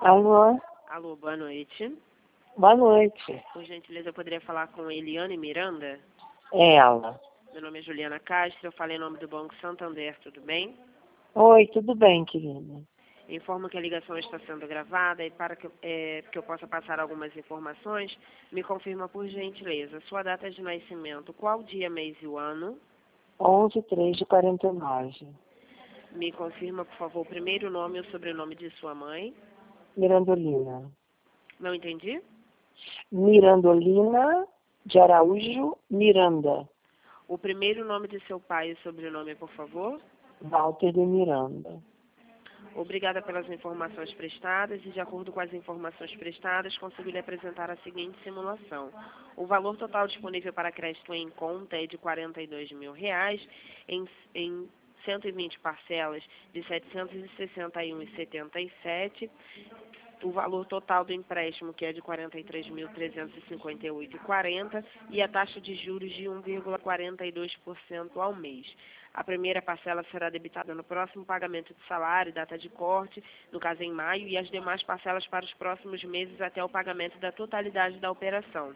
Alô? Alô, boa noite. Boa noite. Por gentileza, eu poderia falar com Eliane Miranda? É ela. Meu nome é Juliana Castro, eu falei em nome do Banco Santander, tudo bem? Oi, tudo bem, querida? Informo que a ligação está sendo gravada e para que eu possa passar algumas informações, me confirma por gentileza sua data de nascimento, qual dia, mês e o ano? 11/3/49. Me confirma, por favor, o primeiro nome e o sobrenome de sua mãe. Mirandolina. Não entendi? Mirandolina de Araújo Miranda. O primeiro nome de seu pai e o sobrenome, por favor. Walter de Miranda. Obrigada pelas informações prestadas e, de acordo com as informações prestadas, consigo lhe apresentar a seguinte simulação. O valor total disponível para crédito em conta é de R$ 42.000 em 120 parcelas de R$ 761,77. O valor total do empréstimo, que é de R$ 43.358,40, e a taxa de juros de 1,42% ao mês. A primeira parcela será debitada no próximo pagamento de salário, data de corte, no caso em maio, e as demais parcelas para os próximos meses até o pagamento da totalidade da operação.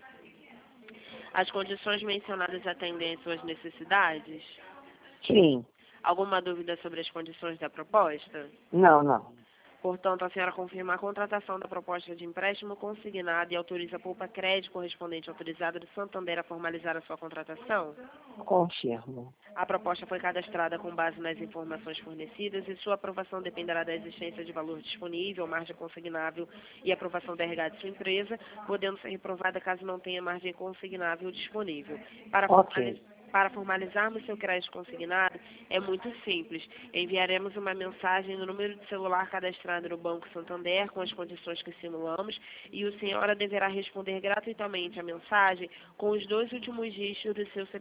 As condições mencionadas atendem às suas necessidades? Sim. Alguma dúvida sobre as condições da proposta? Não. Portanto, a senhora confirma a contratação da proposta de empréstimo consignado e autoriza a Poupa Crédito correspondente autorizada do Santander a formalizar a sua contratação? Confirmo. A proposta foi cadastrada com base nas informações fornecidas e sua aprovação dependerá da existência de valor disponível, margem consignável e aprovação da RH de sua empresa, podendo ser reprovada caso não tenha margem consignável disponível. Para formalizarmos seu crédito consignado, é muito simples. Enviaremos uma mensagem no número de celular cadastrado no Banco Santander com as condições que simulamos e o senhora deverá responder gratuitamente a mensagem com os 2 últimos dígitos do seu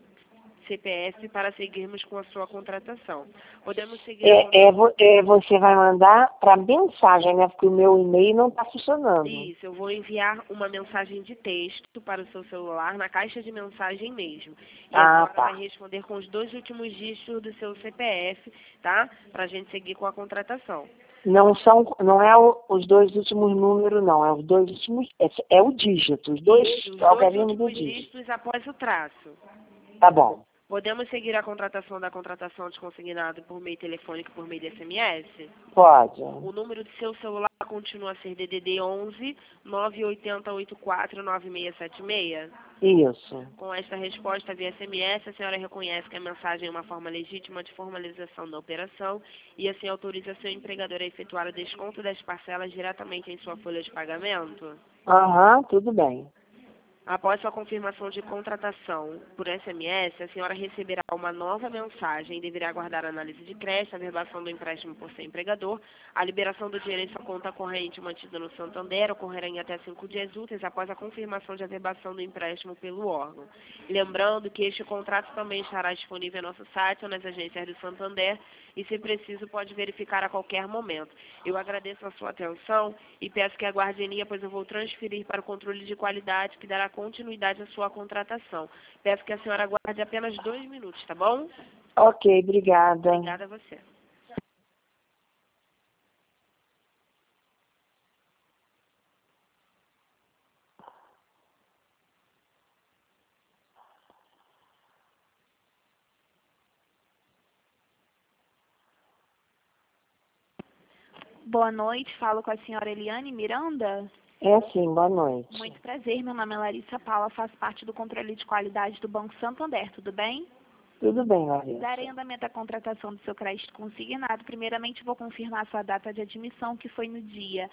CPF para seguirmos com a sua contratação. Podemos seguir... Você vai mandar para mensagem, né? Porque o meu e-mail não está funcionando. Isso, eu vou enviar uma mensagem de texto para o seu celular na caixa de mensagem mesmo. E a senhora vai responder com os 2 últimos dígitos do seu CPF, tá? Para a gente seguir com a contratação. Não é os 2 últimos números, não. É os 2 últimos... É o dígito. Os dois algarismos do dígito. Dígitos após o traço. Tá bom. Podemos seguir a contratação da contratação de consignado por meio telefônico, por meio de SMS? Pode. O número de seu celular continua a ser DDD 11 980 84 9676? Isso. Com esta resposta via SMS, a senhora reconhece que a mensagem é uma forma legítima de formalização da operação e assim autoriza seu empregador a efetuar o desconto das parcelas diretamente em sua folha de pagamento? Tudo bem. Após sua confirmação de contratação por SMS, a senhora receberá uma nova mensagem e deverá aguardar a análise de crédito, a verbação do empréstimo por seu empregador, a liberação do dinheiro em sua conta corrente mantida no Santander ocorrerá em até 5 dias úteis após a confirmação de averbação do empréstimo pelo órgão. Lembrando que este contrato também estará disponível no nosso site ou nas agências do Santander e, se preciso, pode verificar a qualquer momento. Eu agradeço a sua atenção e peço que aguarde em linha, pois eu vou transferir para o controle de qualidade que dará continuidade à sua contratação. Peço que a senhora aguarde apenas 2 minutos, tá bom? Ok, obrigada. Obrigada a você. Boa noite, falo com a senhora Eliane Miranda. É sim, boa noite. Muito prazer, meu nome é Larissa Paula, faço parte do controle de qualidade do Banco Santander, tudo bem? Tudo bem, Larissa. Darei andamento à contratação do seu crédito consignado. Primeiramente, vou confirmar a sua data de admissão, que foi no dia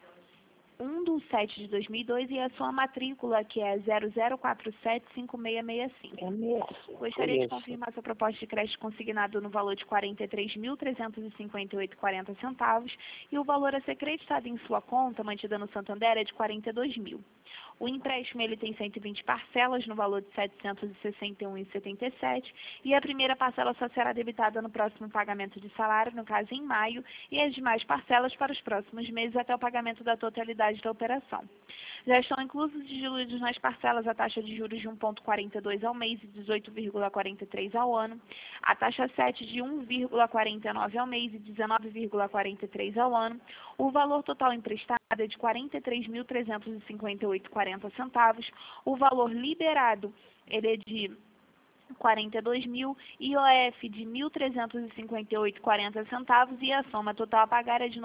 1/7/2002, e a sua matrícula, que é 00475665. É mesmo. Gostaria de confirmar sua proposta de crédito consignado no valor de R$ 43.358,40 e o valor a ser creditado em sua conta, mantida no Santander, é de R$ 42.000. O empréstimo ele tem 120 parcelas no valor de R$ 761,77 e a primeira parcela só será debitada no próximo pagamento de salário, no caso em maio, e as demais parcelas para os próximos meses até o pagamento da totalidade totalidade da operação. Já estão inclusos e diluídos nas parcelas a taxa de juros de 1,42 ao mês e 18,43 ao ano, a taxa 7 de 1,49 ao mês e 19,43 ao ano, o valor total emprestado é de R$ 43.358,40 centavos, o valor liberado ele é de 42.000, IOF de 1.358,40 centavos e a soma total a pagar é de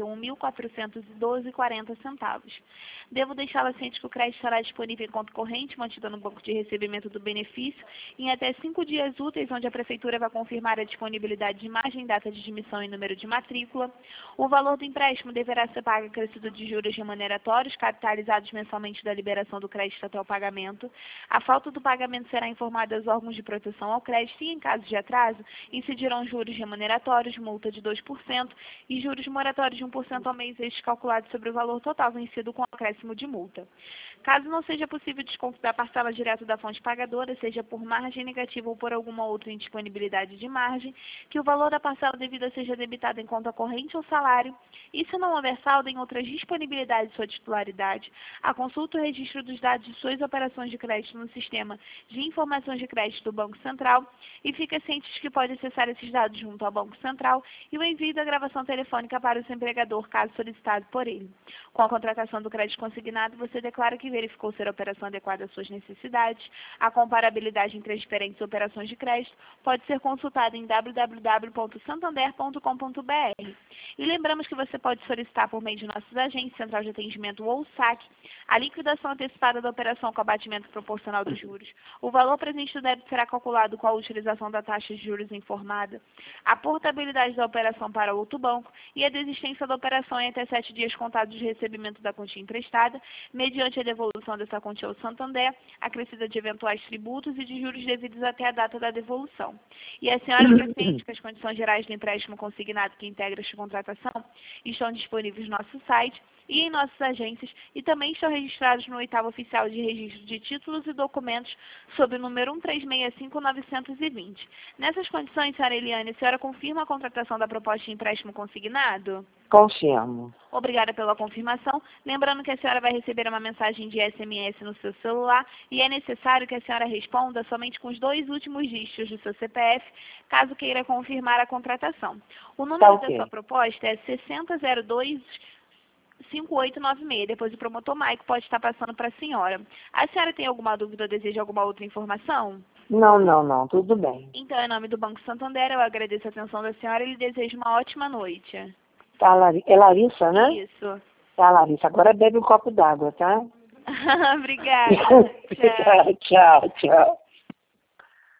91.412,40 centavos. Devo deixá-la ciente que o crédito estará disponível em conta corrente, mantida no banco de recebimento do benefício, em até 5 dias úteis, onde a Prefeitura vai confirmar a disponibilidade de imagem, data de admissão e número de matrícula. O valor do empréstimo deverá ser pago acrescido de juros remuneratórios, capitalizados mensalmente da liberação do crédito até o pagamento. A falta do pagamento será informada aos órgãos de proteção ao crédito e, em caso de atraso, incidirão juros remuneratórios, multa de 2% e juros moratórios de 1% ao mês, estes calculados sobre o valor total vencido com acréscimo de multa. Caso não seja possível desconto da parcela direto da fonte pagadora, seja por margem negativa ou por alguma outra indisponibilidade de margem, que o valor da parcela devida seja debitado em conta corrente ou salário, e se não houver saldo em outras disponibilidades de sua titularidade, a consulta e o registro dos dados de suas operações de crédito no sistema de informações de crédito do Banco Central, e fica ciente de que pode acessar esses dados junto ao Banco Central e o envio da gravação telefônica para o seu empregador, caso solicitado por ele. Com a contratação do crédito consignado, você declara que verificou ser a operação adequada às suas necessidades. A comparabilidade entre as diferentes operações de crédito pode ser consultada em www.santander.com.br. E lembramos que você pode solicitar por meio de nossas agências, Central de Atendimento ou SAC, a liquidação antecipada da operação com abatimento proporcional dos juros. O valor presente do débito será calculado com a utilização da taxa de juros informada, a portabilidade da operação para outro banco e a desistência da operação em até 7 dias contados de recebimento da quantia emprestada, mediante a devolução dessa quantia ao Santander, acrescida de eventuais tributos e de juros devidos até a data da devolução. E a senhora pretende que as condições gerais do empréstimo consignado que integra esta contratação estão disponíveis no nosso site e em nossas agências e também estão registrados no 8º Oficial de Registro de Títulos e Documentos sob o número 1365920. Nessas condições, senhora Eliane, a senhora confirma a contratação da proposta de empréstimo consignado? Confirmo. Obrigada pela confirmação. Lembrando que a senhora vai receber uma mensagem de SMS no seu celular e é necessário que a senhora responda somente com os 2 últimos dígitos do seu CPF, caso queira confirmar a contratação. O número da sua proposta é 6002-5896. Depois o promotor Maico pode estar passando para a senhora. A senhora tem alguma dúvida ou deseja alguma outra informação? Não, tudo bem. Então, em nome do Banco Santander, eu agradeço a atenção da senhora e lhe desejo uma ótima noite. Tá, é Larissa, né? Isso. Tá, Larissa. Agora bebe um copo d'água, tá? Obrigada. Tchau.